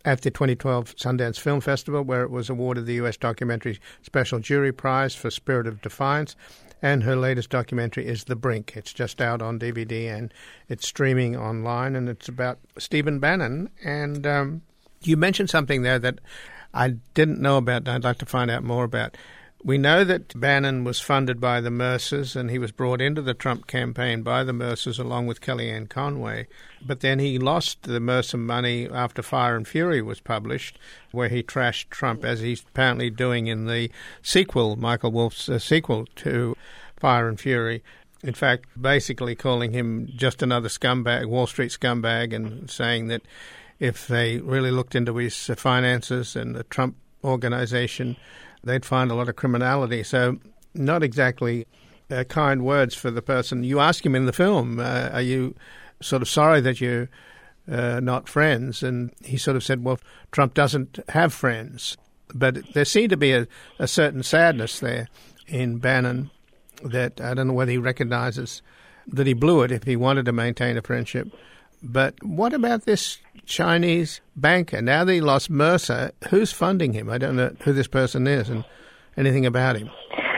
at the twenty twelve Sundance Film Festival, where it was awarded the U S Documentary Special Jury Prize for Spirit of Defiance. And her latest documentary is The Brink. It's just out on D V D and it's streaming online, and it's about Stephen Bannon. And um, you mentioned something there that I didn't know about, and I'd like to find out more about. We know that Bannon was funded by the Mercers, and he was brought into the Trump campaign by the Mercers along with Kellyanne Conway. But then he lost the Mercer money after Fire and Fury was published, where he trashed Trump, as he's apparently doing in the sequel, Michael Wolff's uh, sequel to Fire and Fury. In fact, basically calling him just another scumbag, Wall Street scumbag, and saying that if they really looked into his finances and the Trump organization, they'd find a lot of criminality. So not exactly uh, kind words for the person. You ask him in the film, uh, are you sort of sorry that you're uh, not friends? And he sort of said, well, Trump doesn't have friends. But there seemed to be a, a certain sadness there in Bannon that I don't know whether he recognizes that he blew it if he wanted to maintain a friendship. But what about this Chinese banker? Now that he lost Mercer, who's funding him? I don't know who this person is and anything about him.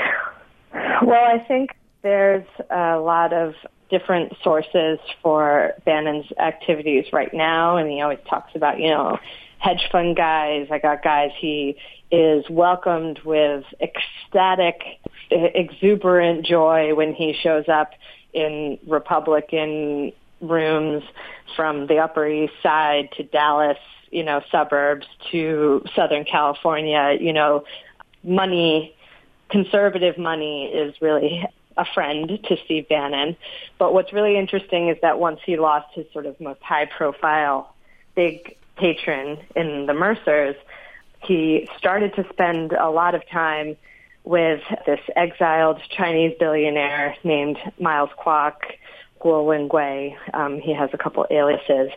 Well, I think there's a lot of different sources for Bannon's activities right now, and he always talks about, you know, hedge fund guys. I got guys he is welcomed with ecstatic, exuberant joy when he shows up in Republican rooms from the Upper East Side to Dallas, you know, suburbs to Southern California. You know, money, conservative money is really a friend to Steve Bannon. But what's really interesting is that once he lost his sort of most high-profile big patron in the Mercers, he started to spend a lot of time with this exiled Chinese billionaire named Miles Kwok, Guo Wengui. Um, he has a couple aliases.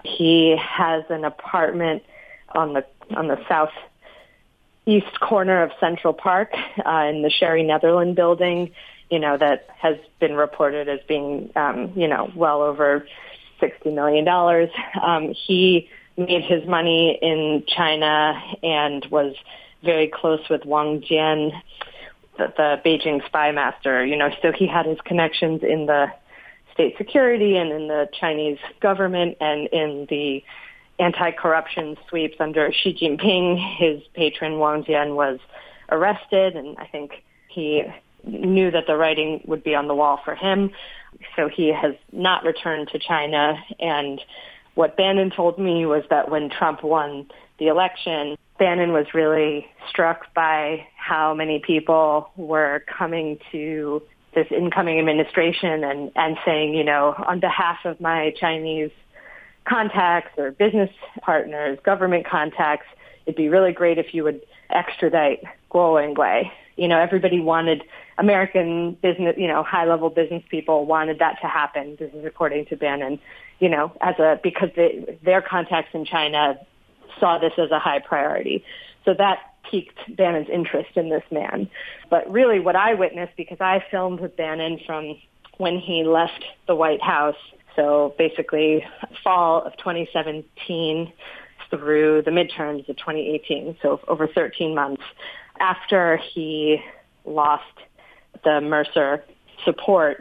He has an apartment on the on the southeast corner of Central Park uh, in the Sherry Netherland building, you know, that has been reported as being, um, you know, well over sixty million dollars. Um, he made his money in China and was very close with Wang Jian, the, the Beijing spy master, you know, so he had his connections in the state security and in the Chinese government and in the anti-corruption sweeps under Xi Jinping. His patron Wang Jian was arrested, and I think he knew that the writing would be on the wall for him, so he has not returned to China. And what Bannon told me was that when Trump won the election, Bannon was really struck by how many people were coming to this incoming administration and, and saying, you know, on behalf of my Chinese contacts or business partners, government contacts, it'd be really great if you would extradite Guo Wengui. You know, everybody wanted, American business, you know, high-level business people wanted that to happen. This is according to Bannon, you know, as a, because they, their contacts in China saw this as a high priority. So that piqued Bannon's interest in this man. But really what I witnessed, because I filmed with Bannon from when he left the White House, so basically fall of twenty seventeen through the midterms of twenty eighteen, so over thirteen months, after he lost the Mercer support,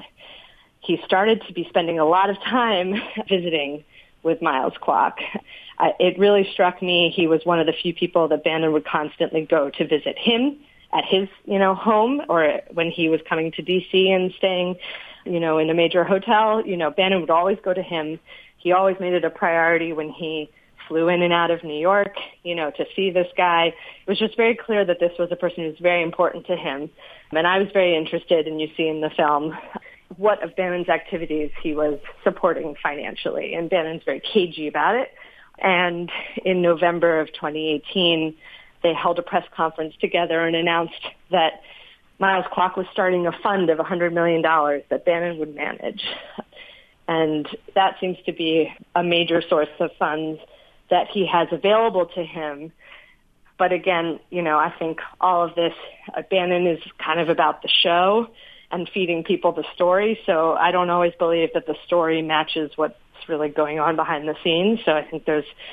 he started to be spending a lot of time visiting with Miles Kwok. Uh, it really struck me he was one of the few people that Bannon would constantly go to visit him at his, you know, home, or when he was coming to D C and staying, you know, in a major hotel. You know, Bannon would always go to him. He always made it a priority when he flew in and out of New York, you know, to see this guy. It was just very clear that this was a person who was very important to him. And I was very interested, and you see in the film, what of Bannon's activities he was supporting financially. And Bannon's very cagey about it. And in November of twenty eighteen, they held a press conference together and announced that Miles Kwok was starting a fund of one hundred million dollars that Bannon would manage. And that seems to be a major source of funds that he has available to him. But again, you know, I think all of this, uh, Bannon is kind of about the show and feeding people the story. So I don't always believe that the story matches what's really going on behind the scenes. So I think there's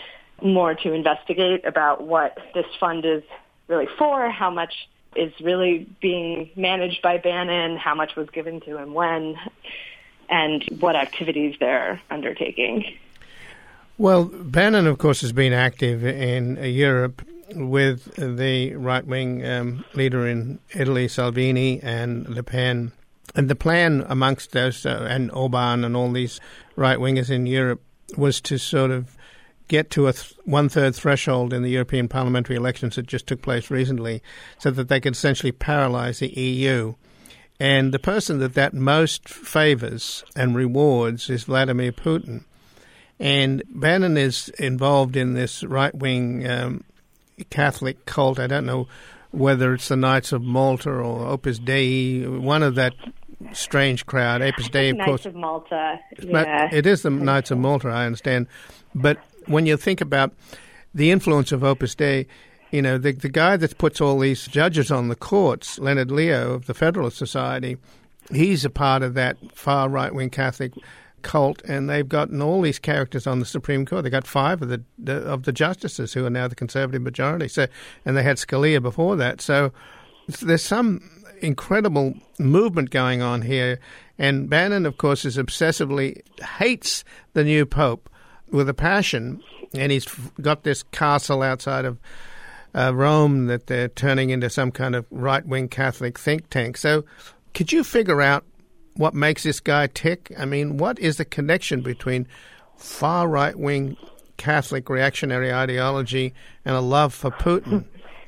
more to investigate about what this fund is really for, how much is really being managed by Bannon, how much was given to him when, and what activities they're undertaking. Well, Bannon, of course, has been active in Europe with the right-wing um, leader in Italy, Salvini, and Le Pen. And the plan amongst those, uh, and Orban and all these right-wingers in Europe, was to sort of get to a th- one-third threshold in the European parliamentary elections that just took place recently so that they could essentially paralyze the E U. And the person that that most favors and rewards is Vladimir Putin. And Bannon is involved in this right-wing um, Catholic cult. I don't know whether it's the Knights of Malta or Opus Dei, one of that strange crowd. Opus Dei, of Knights course. Knights of Malta, yeah. It is the Knights of Malta, I understand. But when you think about the influence of Opus Dei, you know, the, the guy that puts all these judges on the courts, Leonard Leo of the Federalist Society, he's a part of that far right-wing Catholic cult, and they've gotten all these characters on the Supreme Court. They got five of the, the of the justices who are now the Conservative majority. So, and they had Scalia before that. So there's some incredible movement going on here. And Bannon, of course, is obsessively hates the new Pope with a passion, and he's got this castle outside of uh, Rome that they're turning into some kind of right-wing Catholic think tank. So could you figure out what makes this guy tick? I mean, what is the connection between far right-wing Catholic reactionary ideology and a love for Putin?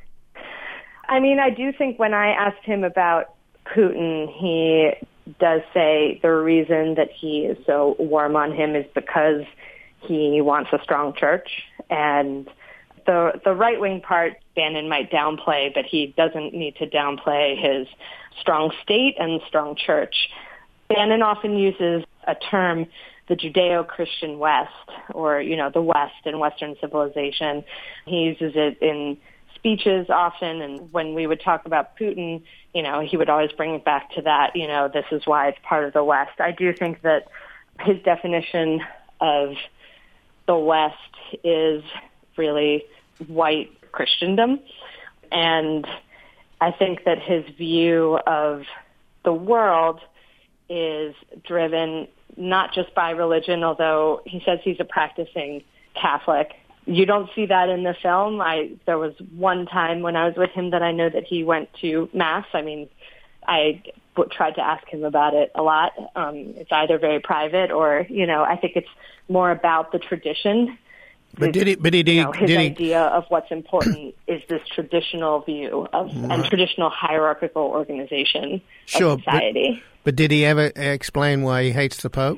I mean, I do think when I asked him about Putin, he does say the reason that he is so warm on him is because he wants a strong church. And the the right-wing part, Bannon might downplay, but he doesn't need to downplay his strong state and strong church. Bannon often uses a term, the Judeo-Christian West, or, you know, the West and Western civilization. He uses it in speeches often, and when we would talk about Putin, you know, he would always bring it back to that, you know, this is why it's part of the West. I do think that his definition of the West is really white Christendom, and I think that his view of the world is driven not just by religion, although he says he's a practicing Catholic. You don't see that in the film. I there was one time when I was with him that I know that he went to Mass. I mean, I w- tried to ask him about it a lot. Um, it's either very private or, you know, I think it's more about the tradition. But did he? But did he? You know, his did he, idea of what's important is this traditional view of right. and traditional hierarchical organization sure, of society. But, but did he ever explain why he hates the Pope?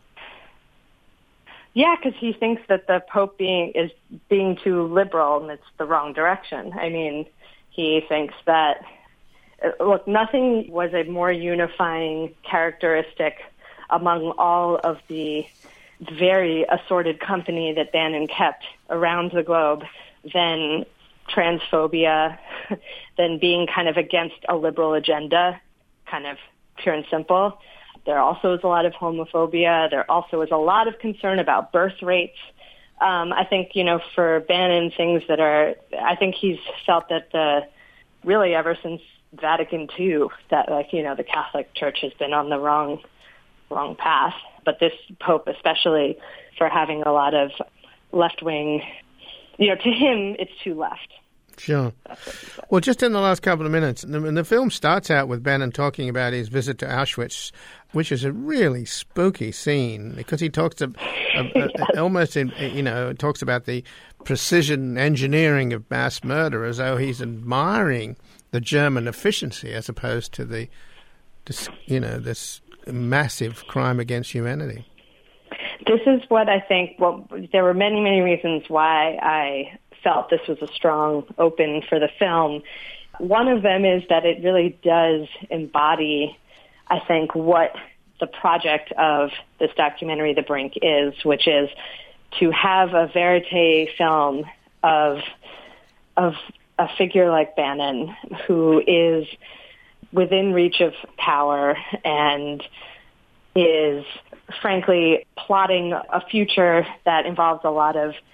Yeah, because he thinks that the Pope being is being too liberal and it's the wrong direction. I mean, he thinks that look, nothing was a more unifying characteristic among all of the very assorted company that Bannon kept around the globe than transphobia, than being kind of against a liberal agenda, kind of pure and simple. There also is a lot of homophobia. There also is a lot of concern about birth rates. Um, I think, you know, for Bannon, things that are, I think he's felt that the, really ever since Vatican Two, that, like, you know, the Catholic Church has been on the wrong, wrong path. But this Pope, especially for having a lot of left-wing, you know, to him, it's too left. Sure. Well, just in the last couple of minutes, and the, and the film starts out with Bannon talking about his visit to Auschwitz, which is a really spooky scene because he talks to, uh, yes. uh, almost, in, you know, talks about the precision engineering of mass murder as though he's admiring the German efficiency as opposed to the, this, you know, this massive crime against humanity. This is what I think, well, there were many, many reasons why I felt this was a strong open for the film. One of them is that it really does embody, I think, what the project of this documentary, The Brink, is, which is to have a verite film of of a figure like Bannon, who is within reach of power and is, frankly, plotting a future that involves a lot of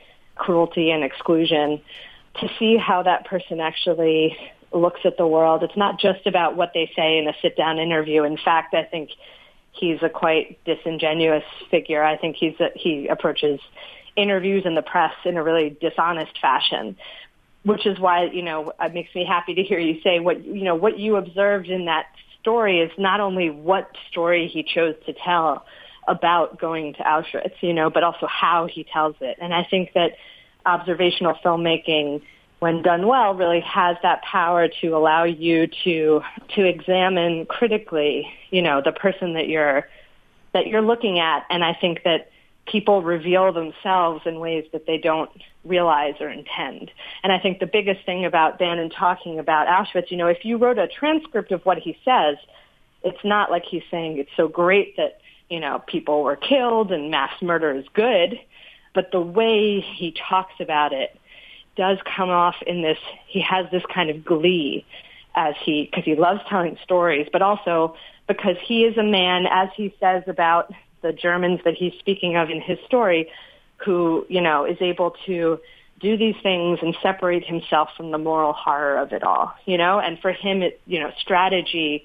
cruelty and exclusion, to see how that person actually looks at the world. It's not just about what they say in a sit-down interview. In fact, I think he's a quite disingenuous figure. I think he's a, he approaches interviews in the press in a really dishonest fashion, which is why, you know, it makes me happy to hear you say what, you know, what you observed in that story is not only what story he chose to tell about going to Auschwitz, you know, but also how he tells it. And I think that observational filmmaking, when done well, really has that power to allow you to to examine critically, you know, the person that you're that you're looking at. And I think that people reveal themselves in ways that they don't realize or intend. And I think the biggest thing about Bannon talking about Auschwitz, you know, if you wrote a transcript of what he says, it's not like he's saying it's so great that, you know, people were killed and mass murder is good. But the way he talks about it does come off in this, he has this kind of glee as he, because he loves telling stories, but also because he is a man, as he says about the Germans that he's speaking of in his story, who, you know, is able to do these things and separate himself from the moral horror of it all, you know, and for him, it, you know, strategy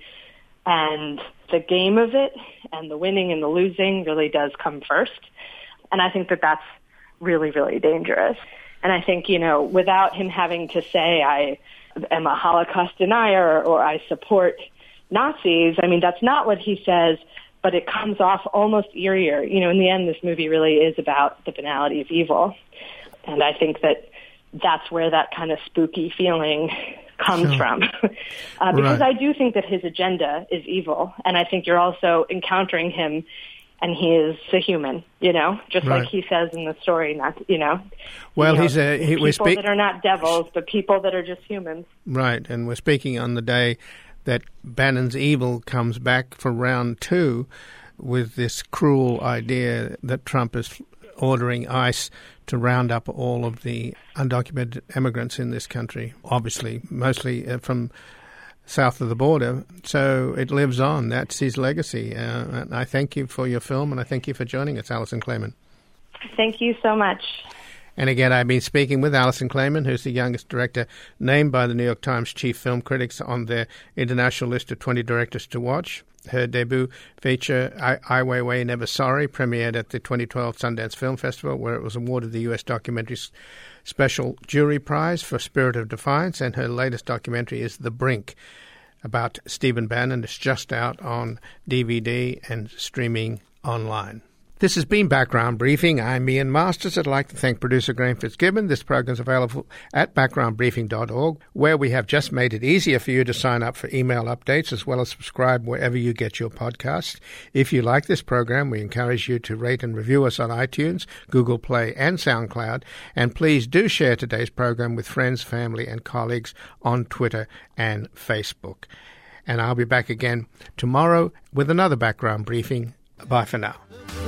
and the game of it and the winning and the losing really does come first. And I think that that's really, really dangerous. And I think, you know, without him having to say, I am a Holocaust denier or I support Nazis, I mean, that's not what he says, but it comes off almost eerier. You know, in the end, this movie really is about the banality of evil. And I think that that's where that kind of spooky feeling comes sure. from. uh, because right. I do think that his agenda is evil. And I think you're also encountering him, and he is a human, you know, just right. like he says in the story, not, you know. Well, you know, he's a... He, people we're spe- that are not devils, but people that are just humans. Right, and we're speaking on the day that Bannon's evil comes back for round two with this cruel idea that Trump is ordering ICE to round up all of the undocumented immigrants in this country, obviously, mostly uh, from south of the border. So it lives on. That's his legacy. Uh, and I thank you for your film, and I thank you for joining us, Alison Clayman. Thank you so much. And again, I've been speaking with Alison Clayman, who's the youngest director named by the New York Times chief film critics on their international list of twenty directors to watch. Her debut feature, Ai Weiwei Never Sorry, premiered at the twenty twelve Sundance Film Festival, where it was awarded the U S Documentary Special Jury Prize for Spirit of Defiance. And her latest documentary is The Brink, about Stephen Bannon. It's just out on D V D and streaming online. This has been Background Briefing. I'm Ian Masters. I'd like to thank producer Graham Fitzgibbon. This program is available at background briefing dot org, where we have just made it easier for you to sign up for email updates as well as subscribe wherever you get your podcasts. If you like this program, we encourage you to rate and review us on iTunes, Google Play, and SoundCloud. And please do share today's program with friends, family, and colleagues on Twitter and Facebook. And I'll be back again tomorrow with another Background Briefing. Bye for now.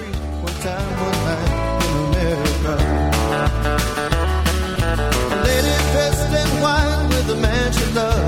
Time, one night in America. A lady dressed in white with a man she loved.